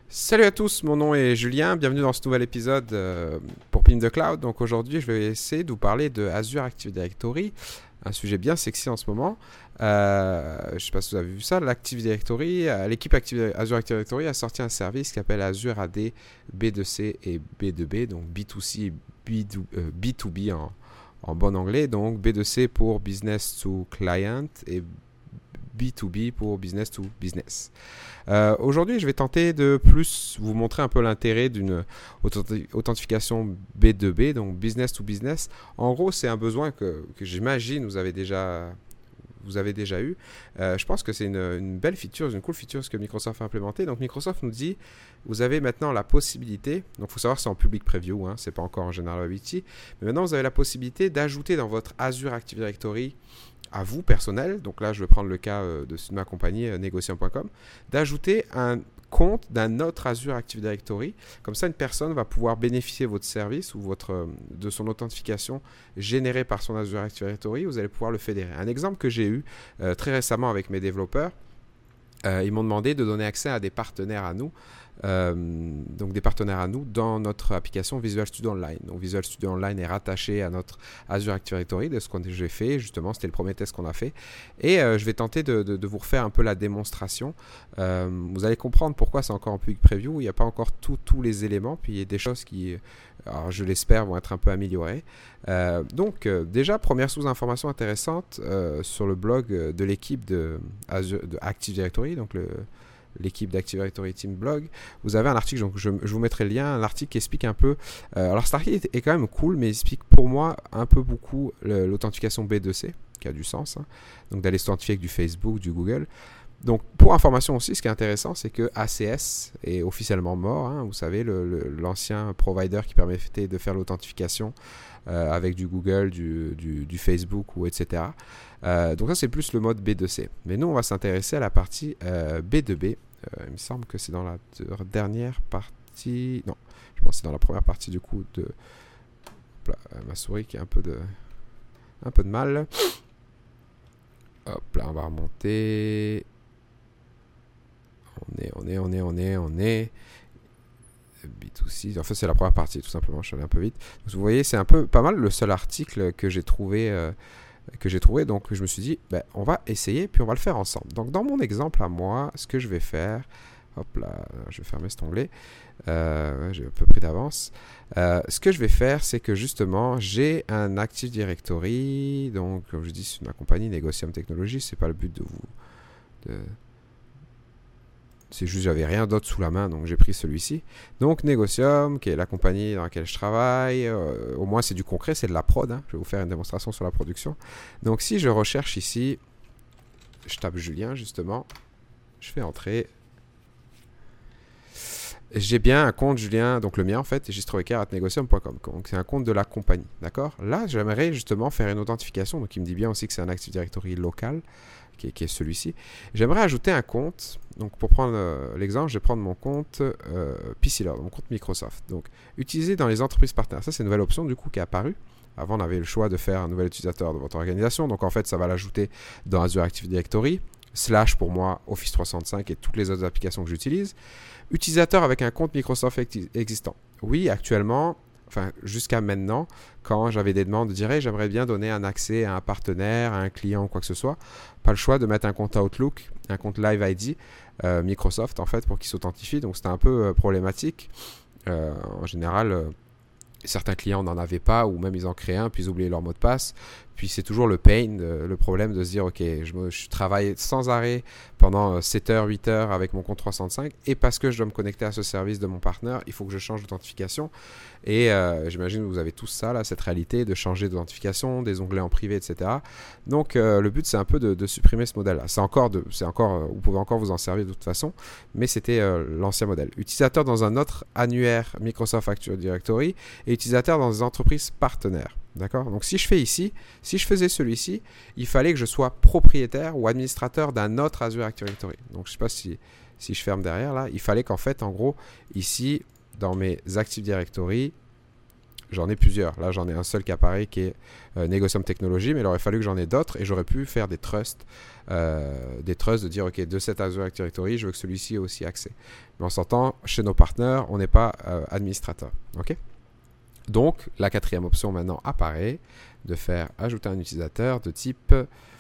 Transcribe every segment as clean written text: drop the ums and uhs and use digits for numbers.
Salut à tous, mon nom est Julien, bienvenue dans ce nouvel épisode pour Pim the Cloud. Donc aujourd'hui, je vais essayer de vous parler de Azure Active Directory, un sujet bien sexy en ce moment. Je ne sais pas si vous avez vu ça, l'Active Directory, l'équipe Azure Active Directory a sorti un service qui s'appelle Azure AD B2C et B2B, donc B2C et B2B en bon anglais, donc B2C pour Business to Client et B2B pour Business to Business. Aujourd'hui, je vais tenter de plus vous montrer un peu l'intérêt d'une authentification B2B, donc Business to Business. En gros, c'est un besoin que j'imagine vous avez déjà eu. Je pense que c'est une belle feature, une cool feature ce que Microsoft a implémenté. Donc Microsoft nous dit, vous avez maintenant la possibilité, donc il faut savoir c'est en public preview, c'est pas encore en general availability, mais maintenant vous avez la possibilité d'ajouter dans votre Azure Active Directory à vous personnel, donc là je vais prendre le cas de ma compagnie Negociant.com, d'ajouter un compte d'un autre Azure Active Directory. Comme ça, une personne va pouvoir bénéficier de votre service ou de son authentification générée par son Azure Active Directory. Vous allez pouvoir le fédérer. Un exemple que j'ai eu très récemment avec mes développeurs, ils m'ont demandé de donner accès à des partenaires à nous. Donc des partenaires à nous dans notre application Visual Studio Online. Donc Visual Studio Online est rattaché à notre Azure Active Directory de ce que j'ai fait. Justement, c'était le premier test qu'on a fait. Et je vais tenter de vous refaire un peu la démonstration. Vous allez comprendre pourquoi c'est encore en public preview. Il n'y a pas encore tous les éléments. Puis il y a des choses qui, alors je l'espère, vont être un peu améliorées. Donc déjà, première sous-information intéressante sur le blog de l'équipe de Active Directory, donc l'équipe d'Active Directory Team Blog, vous avez un article, donc je vous mettrai le lien, un article qui explique un peu, alors cet article est quand même cool, mais il explique pour moi un peu beaucoup l'authentification B2C, qui a du sens, donc d'aller s'authentifier avec du Facebook, du Google. Donc pour information aussi, ce qui est intéressant, c'est que ACS est officiellement mort, vous savez, l'ancien provider qui permettait de faire l'authentification avec du Google, du Facebook ou etc. Donc ça c'est plus le mode B2C. Mais nous on va s'intéresser à la partie B2B. Il me semble que c'est dans la dernière partie. Non, je pense que c'est dans la première partie du coup de. Hop là, ma souris qui a un peu de mal. Hop là, on va remonter. On est. B2C, en fait c'est la première partie tout simplement, je suis allé un peu vite. Donc, vous voyez, c'est un peu pas mal le seul article que j'ai trouvé, donc je me suis dit, on va essayer, puis on va le faire ensemble. Donc dans mon exemple à moi, ce que je vais faire, hop là, je vais fermer cet onglet, j'ai un peu pris d'avance. Ce que je vais faire, c'est que justement, j'ai un Active Directory, donc comme je dis, c'est ma compagnie Negocium Technologies, c'est pas le but c'est juste j'avais rien d'autre sous la main, donc j'ai pris celui-ci. Donc Negocium, qui est la compagnie dans laquelle je travaille, au moins c'est du concret, c'est de la prod. Je vais vous faire une démonstration sur la production. Donc si je recherche ici, je tape Julien justement, je fais entrer. J'ai bien un compte Julien, donc le mien en fait, registroecar@negocium.com. Donc c'est un compte de la compagnie, d'accord. Là, j'aimerais justement faire une authentification, donc il me dit bien aussi que c'est un Active Directory local, qui est celui-ci. J'aimerais ajouter un compte. Donc pour prendre l'exemple, je vais prendre mon compte PCLord, mon compte Microsoft. Donc utiliser dans les entreprises partenaires. Ça c'est une nouvelle option du coup qui est apparue. Avant on avait le choix de faire un nouvel utilisateur de votre organisation. Donc en fait ça va l'ajouter dans Azure Active Directory. / pour moi Office 365 et toutes les autres applications que j'utilise. Utilisateur avec un compte Microsoft existant. Oui, actuellement, enfin jusqu'à maintenant, quand j'avais des demandes de dire hey, j'aimerais bien donner un accès à un partenaire, à un client ou quoi que ce soit, pas le choix de mettre un compte Outlook, un compte Live ID Microsoft en fait pour qu'il s'authentifie. Donc c'était un peu problématique. En général, certains clients n'en avaient pas ou même ils en créaient un puis ils oubliaient leur mot de passe. Puis c'est toujours le pain, le problème de se dire ok, je travaille sans arrêt pendant 7 heures, 8 heures avec mon compte 365 et parce que je dois me connecter à ce service de mon partenaire, il faut que je change d'authentification. Et j'imagine que vous avez tous ça, là, cette réalité de changer d'authentification, des onglets en privé, etc. Donc le but c'est un peu de supprimer ce modèle-là. Vous pouvez encore vous en servir de toute façon, mais c'était l'ancien modèle. Utilisateur dans un autre annuaire Microsoft Active Directory et utilisateur dans des entreprises partenaires. D'accord. Donc si je faisais celui-ci, il fallait que je sois propriétaire ou administrateur d'un autre Azure Active Directory. Donc je ne sais pas si je ferme derrière là, il fallait qu'en fait, en gros, ici, dans mes Active Directory, j'en ai plusieurs. Là, j'en ai un seul qui apparaît qui est Negotium Technology, mais il aurait fallu que j'en ai d'autres et j'aurais pu faire des trusts de dire, OK, de cet Azure Active Directory, je veux que celui-ci ait aussi accès. Mais on s'entend, chez nos partenaires, on n'est pas administrateur. OK? Donc, la quatrième option maintenant apparaît de faire ajouter un utilisateur de type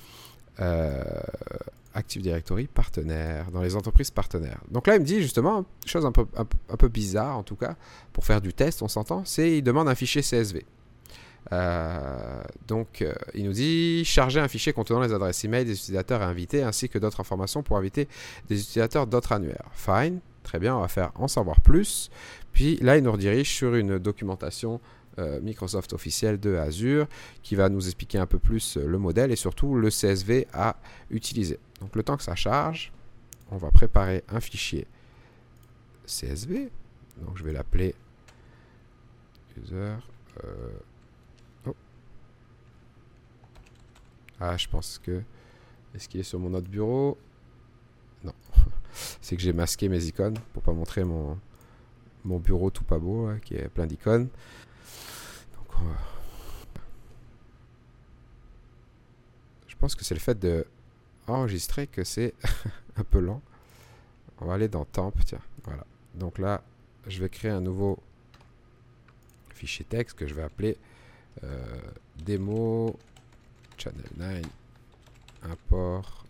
Active Directory partenaire, dans les entreprises partenaires. Donc là, il me dit justement, une chose un peu bizarre en tout cas, pour faire du test, on s'entend, c'est il demande un fichier CSV. Il nous dit charger un fichier contenant les adresses email des utilisateurs à inviter ainsi que d'autres informations pour inviter des utilisateurs d'autres annuaires. Fine, très bien, on va faire en savoir plus. Puis là, il nous redirige sur une documentation Microsoft officielle de Azure qui va nous expliquer un peu plus le modèle et surtout le CSV à utiliser. Donc le temps que ça charge, on va préparer un fichier CSV. Donc je vais l'appeler user. Je pense que... Est-ce qu'il est sur mon autre bureau? Non. C'est que j'ai masqué mes icônes pour pas montrer mon bureau tout pas beau, là, qui est plein d'icônes. Donc, je pense que c'est le fait de enregistrer que c'est un peu lent. On va aller dans Temp, tiens. Voilà. Donc là, je vais créer un nouveau fichier texte que je vais appeler démo channel 9 import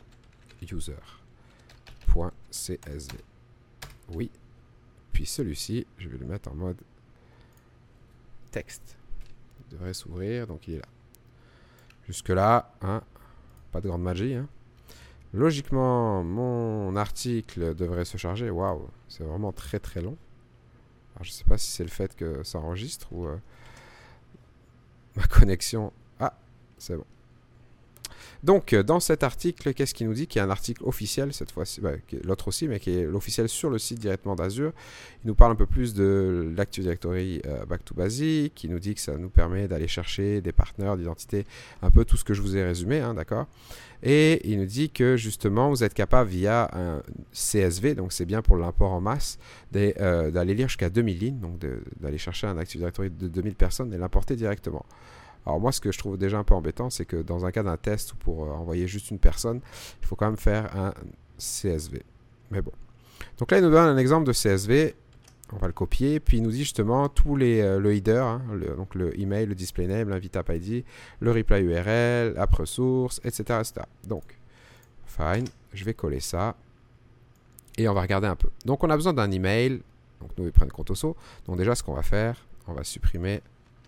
user.csv. Oui. Puis celui-ci, je vais le mettre en mode texte. Il devrait s'ouvrir, donc il est là. Jusque-là, pas de grande magie. Logiquement, mon article devrait se charger. Waouh, c'est vraiment très très long. Alors, je ne sais pas si c'est le fait que ça enregistre ou ma connexion. C'est bon. Donc, dans cet article, qu'est-ce qu'il nous dit? Qu'il y a un article officiel, cette fois-ci, l'autre aussi, mais qui est l'officiel sur le site directement d'Azure. Il nous parle un peu plus de l'Active Directory Back to Basic. Il nous dit que ça nous permet d'aller chercher des partenaires d'identité, un peu tout ce que je vous ai résumé, d'accord? Et il nous dit que, justement, vous êtes capable, via un CSV, donc c'est bien pour l'import en masse, d'aller lire jusqu'à 2000 lignes, donc d'aller chercher un Active Directory de 2000 personnes et l'importer directement. Alors moi, ce que je trouve déjà un peu embêtant, c'est que dans un cas d'un test ou pour envoyer juste une personne, il faut quand même faire un CSV. Mais bon. Donc là, il nous donne un exemple de CSV. On va le copier. Puis il nous dit justement tous le header, donc le email, le display name, l'invite app ID, le reply URL, app ressource, etc., etc. Donc, fine. Je vais coller ça. Et on va regarder un peu. Donc on a besoin d'un email. Donc nous, ils prennent Contoso. Donc déjà, ce qu'on va faire, on va supprimer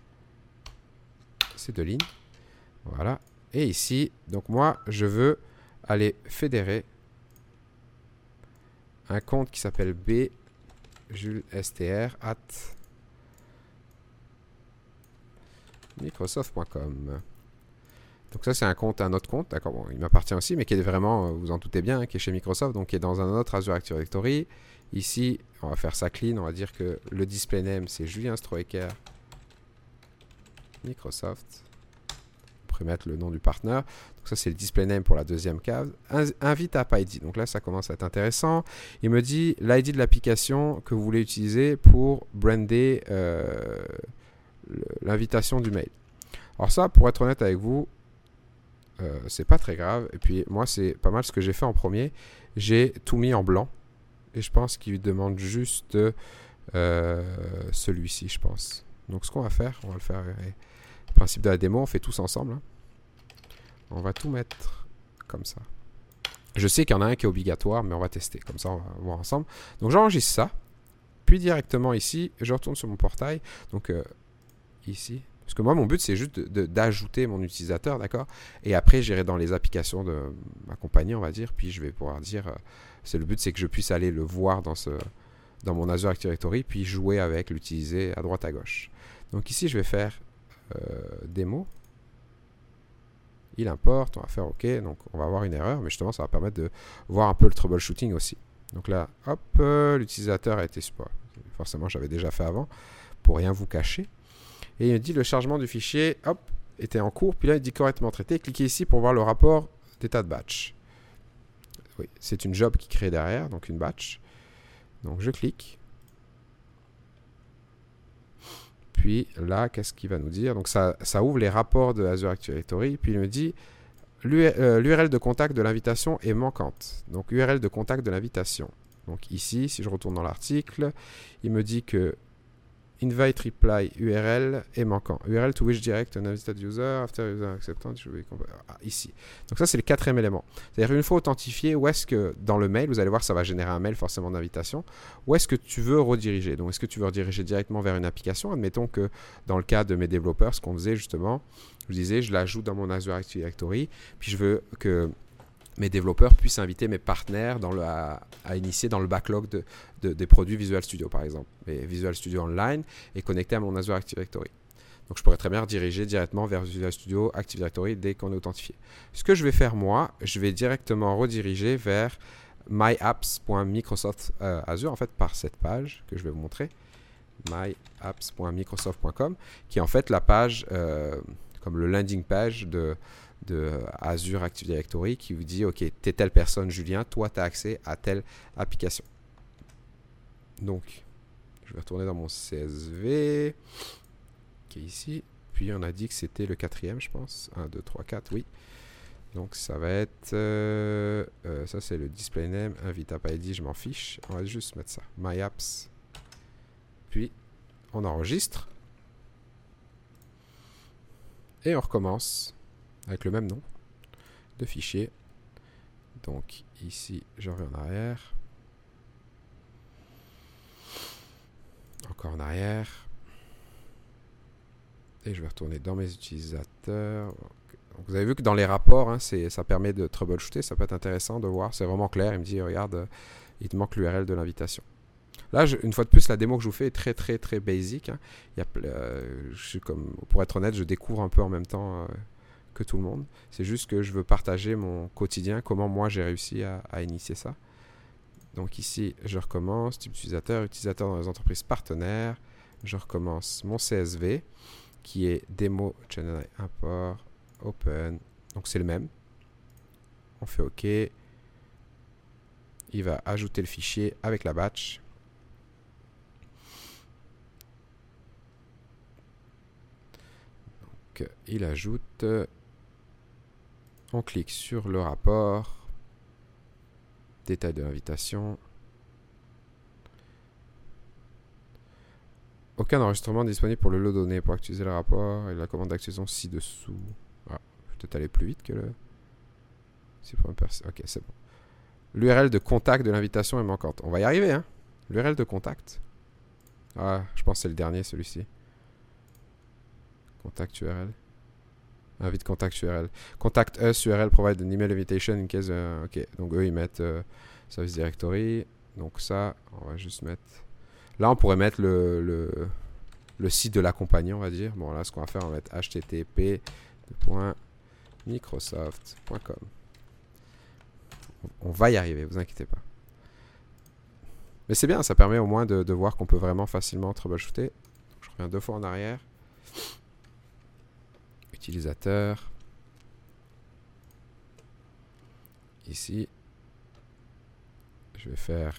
ces deux lignes. Voilà. Et ici, donc moi, je veux aller fédérer un compte qui s'appelle bjulestr@microsoft.com. Donc ça, c'est un autre compte, d'accord, bon, il m'appartient aussi, mais qui est vraiment, vous en doutez bien, qui est chez Microsoft, donc qui est dans un autre Azure Active Directory. Ici, on va faire ça clean, on va dire que le display name, c'est Julien Stroeker Microsoft. On pourrait mettre le nom du partenaire. Donc ça, c'est le display name pour la deuxième case. Invite app ID. Donc là, ça commence à être intéressant. Il me dit l'ID de l'application que vous voulez utiliser pour brander l'invitation du mail. Alors ça, pour être honnête avec vous, c'est pas très grave. Et puis moi, c'est pas mal ce que j'ai fait en premier. J'ai tout mis en blanc. Et je pense qu'il demande juste celui-ci, je pense. Donc ce qu'on va faire, on va le faire... Le principe de la démo, on fait tous ensemble. On va tout mettre comme ça. Je sais qu'il y en a un qui est obligatoire, mais on va tester. Comme ça, on va voir ensemble. Donc, j'enregistre ça. Puis, directement ici, je retourne sur mon portail. Donc, ici. Parce que moi, mon but, c'est juste d'ajouter mon utilisateur, d'accord? Et après, j'irai dans les applications de ma compagnie, on va dire. Puis, je vais pouvoir dire... le but, c'est que je puisse aller le voir dans mon Azure Active Directory, puis jouer avec, l'utiliser à droite, à gauche. Donc, ici, je vais faire... démo, il importe, on va faire OK, donc on va avoir une erreur, mais justement ça va permettre de voir un peu le troubleshooting aussi. Donc là, hop, l'utilisateur a été forcément j'avais déjà fait avant, pour rien vous cacher, et il me dit le chargement du fichier, hop, était en cours, puis là il dit correctement traité, cliquez ici pour voir le rapport d'état de batch. Oui, c'est une job qui crée derrière, donc une batch, donc je clique. Puis là, qu'est-ce qu'il va nous dire? Donc ça ouvre les rapports de Azure Active Directory. Puis il me dit l'URL de contact de l'invitation est manquante. Donc URL de contact de l'invitation. Donc ici, si je retourne dans l'article, il me dit que invite reply URL est manquant. URL to which direct an invited user after user acceptance. Ici. Donc ça, c'est le quatrième élément. C'est-à-dire une fois authentifié, où est-ce que dans le mail, vous allez voir, ça va générer un mail forcément d'invitation. Où est-ce que tu veux rediriger? Donc est-ce que tu veux rediriger directement vers une application? Admettons que dans le cas de mes développeurs, ce qu'on faisait justement, je disais, je l'ajoute dans mon Azure Active Directory, puis je veux que mes développeurs puissent inviter mes partenaires à initier dans le backlog des produits Visual Studio, par exemple. Et Visual Studio Online est connecté à mon Azure Active Directory. Donc, je pourrais très bien rediriger directement vers Visual Studio Active Directory dès qu'on est authentifié. Ce que je vais faire, moi, je vais directement rediriger vers myapps.microsoft Azure, en fait, par cette page que je vais vous montrer. myapps.microsoft.com, qui est en fait la page, comme le landing page de Azure Active Directory qui vous dit, ok, t'es telle personne, Julien, toi, tu as accès à telle application. Donc, je vais retourner dans mon CSV qui est ici. Puis, on a dit que c'était le quatrième, je pense. 1, 2, 3, 4, oui. Donc, ça va être... ça, c'est le display name. Invite app ID, je m'en fiche. On va juste mettre ça. My apps. Puis, on enregistre. Et on recommence avec le même nom de fichier. Donc ici, je reviens en arrière. Encore en arrière. Et je vais retourner dans mes utilisateurs. Donc, vous avez vu que dans les rapports, hein, ça permet de troubleshooter. Ça peut être intéressant de voir. C'est vraiment clair. Il me dit, regarde, il te manque l'URL de l'invitation. Là, une fois de plus, la démo que je vous fais est très, très, très basic. Hein. Je suis pour être honnête, je découvre un peu en même temps que tout le monde. C'est juste que je veux partager mon quotidien, comment moi j'ai réussi à initier ça. Donc ici, je recommence, type utilisateur dans les entreprises partenaires. Je recommence mon CSV, qui est démo, channel import, open. Donc c'est le même. On fait OK. Il va ajouter le fichier avec la batch. Donc il ajoute... On clique sur le rapport, détail de l'invitation. Aucun enregistrement disponible pour le lot donné. Pour actualiser le rapport et la commande d'actualisation ci-dessous. Ah, je vais peut-être aller plus vite que le... Ok, c'est bon. L'URL de contact de l'invitation est manquante. On va y arriver, hein. L'URL de contact. Ah, je pense que c'est le dernier, celui-ci. Contact URL. Invite contact URL. Contact us URL provide an email invitation in case... ok, donc eux ils mettent service directory. Donc ça, on va juste mettre... Là on pourrait mettre le site de la compagnie, on va dire. Bon là ce qu'on va faire, on va mettre http://microsoft.com. On va y arriver, vous inquiétez pas. Mais c'est bien, ça permet au moins de voir qu'on peut vraiment facilement troubleshooter. Je reviens 2 fois en arrière. Utilisateur. Ici, je vais faire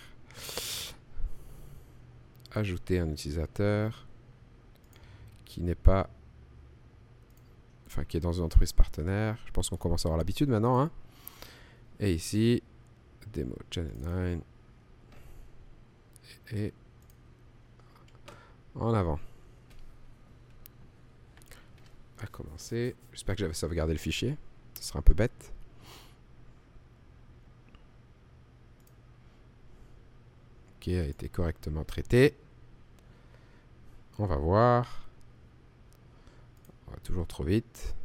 ajouter un utilisateur qui n'est pas, enfin qui est dans une entreprise partenaire. Je pense qu'on commence à avoir l'habitude maintenant, hein. Et ici, démo channel 9 et en avant. À commencer. J'espère que j'avais sauvegardé le fichier. Ce sera un peu bête. Ok, a été correctement traité. On va voir. On va toujours trop vite.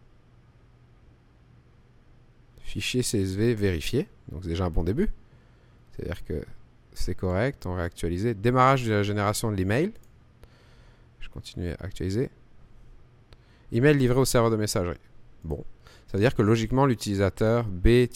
Fichier CSV vérifié. Donc c'est déjà un bon début. C'est-à-dire que c'est correct. On va actualiser. Démarrage de la génération de l'email. Je continue à actualiser. Email livré au serveur de messagerie. Bon, ça veut dire que logiquement, l'utilisateur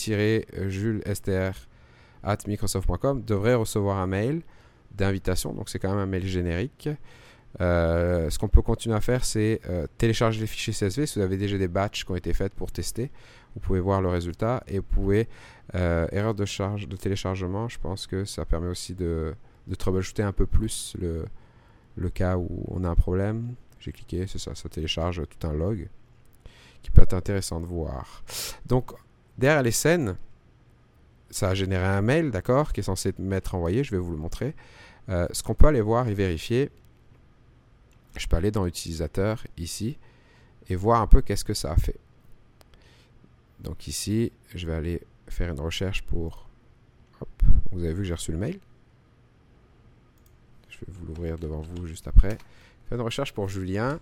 b-julestr@microsoft.com devrait recevoir un mail d'invitation. Donc, c'est quand même un mail générique. Ce qu'on peut continuer à faire, c'est télécharger les fichiers CSV. Si vous avez déjà des batchs qui ont été faits pour tester, vous pouvez voir le résultat. Et vous pouvez, erreur de charge de téléchargement, je pense que ça permet aussi de troubleshooter un peu plus le cas où on a un problème. J'ai cliqué, c'est ça, ça télécharge tout un log qui peut être intéressant de voir. Donc, derrière les scènes, ça a généré un mail, d'accord, qui est censé m'être envoyé. Je vais vous le montrer. Ce qu'on peut aller voir et vérifier, je peux aller dans l'utilisateur ici et voir un peu qu'est-ce que ça a fait. Donc ici, je vais aller faire une recherche pour... Hop, vous avez vu que j'ai reçu le mail. Je vais vous l'ouvrir devant vous juste après. Faire une recherche pour Julien.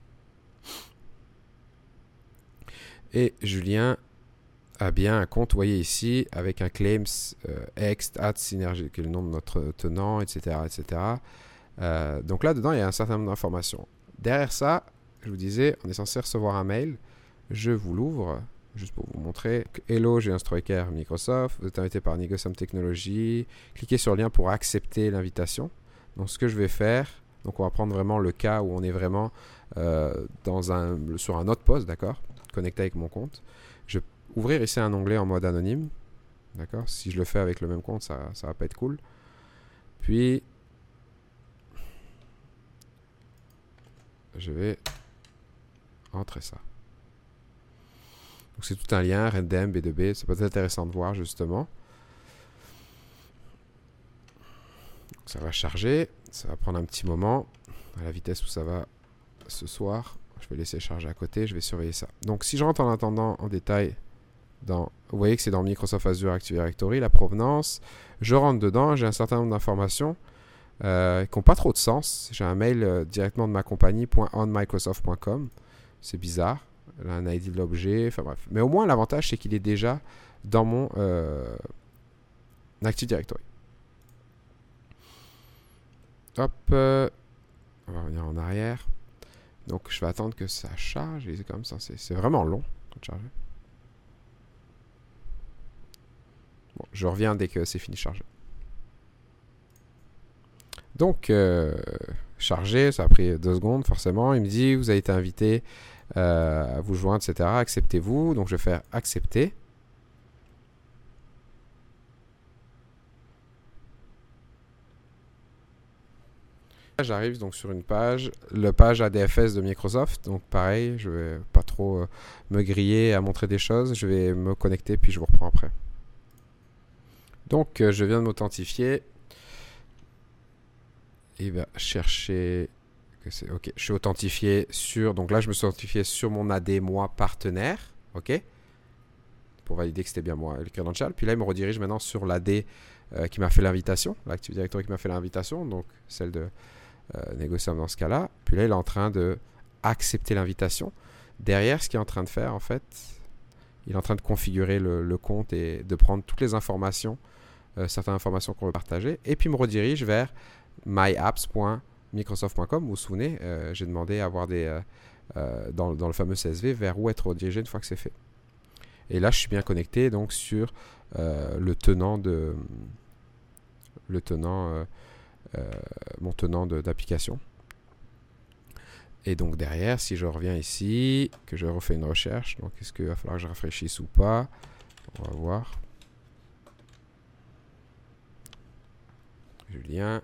Et Julien a bien un compte, vous voyez ici, avec un claims ext synergy, qui est le nom de notre tenant, etc. etc. Donc là-dedans, il y a un certain nombre d'informations. Derrière ça, je vous disais, on est censé recevoir un mail. Je vous l'ouvre, juste pour vous montrer. Hello, j'ai un Striker Microsoft. Vous êtes invité par Negosam Technologies. Cliquez sur le lien pour accepter l'invitation. Donc, ce que je vais faire, donc on va prendre vraiment le cas où on est vraiment sur un autre poste, d'accord, connecté avec mon compte. Je vais ouvrir ici un onglet en mode anonyme. D'accord. Si je le fais avec le même compte, ça va pas être cool. Puis, je vais entrer ça. Donc, c'est tout un lien, Rendem, B2B. C'est peut-être intéressant de voir, justement. Donc, ça va charger. Ça va prendre un petit moment. À la vitesse où ça va ce soir. Je vais laisser charger à côté. Je vais surveiller ça. Donc, si je rentre en attendant en détail vous voyez que c'est dans Microsoft Azure Active Directory, la provenance. Je rentre dedans. J'ai un certain nombre d'informations qui n'ont pas trop de sens. J'ai un mail directement de ma compagnie .onmicrosoft.com. C'est bizarre. Là, un ID de l'objet. Enfin bref. Mais au moins, l'avantage, c'est qu'il est déjà dans mon Active Directory. Hop. On va revenir en arrière. Donc, je vais attendre que ça charge. Et c'est comme ça. C'est vraiment long de charger. Bon, je reviens dès que c'est fini de charger. Donc, chargé, ça a pris 2 secondes forcément. Il me dit, vous avez été invité à vous joindre, etc. Acceptez-vous. Donc, je vais faire accepter. J'arrive donc sur une page, la page ADFS de Microsoft. Donc, pareil, je vais pas trop me griller à montrer des choses. Je vais me connecter puis je vous reprends après. Donc, je viens de m'authentifier. Il va chercher que c'est OK. Je suis authentifié sur, donc là je me suis authentifié sur mon AD moi partenaire, OK, pour valider que c'était bien moi le credential. Puis là il me redirige maintenant sur l'AD qui m'a fait l'invitation, l'Active Directory qui m'a fait l'invitation, donc celle de Negosam dans ce cas-là. Puis là il est en train de accepter l'invitation. Derrière, ce qu'il est en train de faire en fait, il est en train de configurer le compte et de prendre toutes les informations, certaines informations qu'on veut partager, et puis me redirige vers myapps.microsoft.com. Vous vous souvenez, j'ai demandé à avoir dans le fameux CSV vers où être redirigé une fois que c'est fait. Et là, je suis bien connecté donc sur mon tenant d'application. Et donc derrière, si je reviens ici, que je refais une recherche, donc est-ce qu'il va falloir que je rafraîchisse ou pas? On va voir. Julien.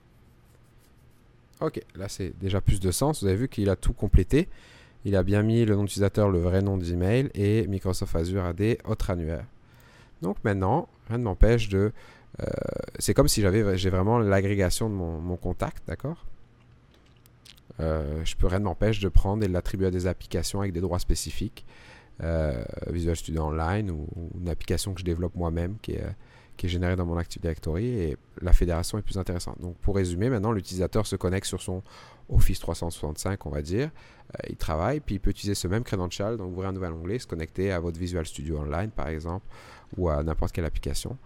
Ok, là c'est déjà plus de sens. Vous avez vu qu'il a tout complété. Il a bien mis le nom d'utilisateur, le vrai nom d'email et Microsoft Azure AD, autre annuaire. Donc maintenant, rien ne m'empêche de... c'est comme si j'ai vraiment l'agrégation de mon contact, d'accord? Rien ne m'empêche de prendre et de l'attribuer à des applications avec des droits spécifiques. Visual Studio Online ou une application que je développe moi-même qui est générée dans mon Active Directory, et la fédération est plus intéressante. Donc pour résumer, maintenant l'utilisateur se connecte sur son Office 365, on va dire, il travaille, puis il peut utiliser ce même credential, donc ouvrir un nouvel onglet, se connecter à votre Visual Studio Online par exemple, ou à n'importe quelle application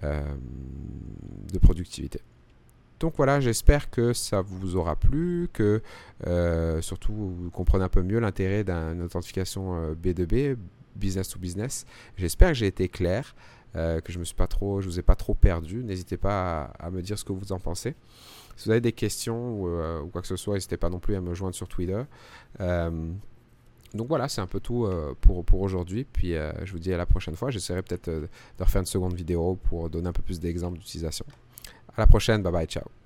de productivité. Donc voilà, j'espère que ça vous aura plu, que surtout vous comprenez un peu mieux l'intérêt d'une authentification B2B, business to business. J'espère que j'ai été clair, que je vous ai pas trop perdu. N'hésitez pas à me dire ce que vous en pensez. Si vous avez des questions ou quoi que ce soit, n'hésitez pas non plus à me joindre sur Twitter. Donc voilà, c'est un peu tout pour aujourd'hui. Puis je vous dis à la prochaine fois. J'essaierai peut-être de refaire une seconde vidéo pour donner un peu plus d'exemples d'utilisation. À la prochaine, bye bye, ciao.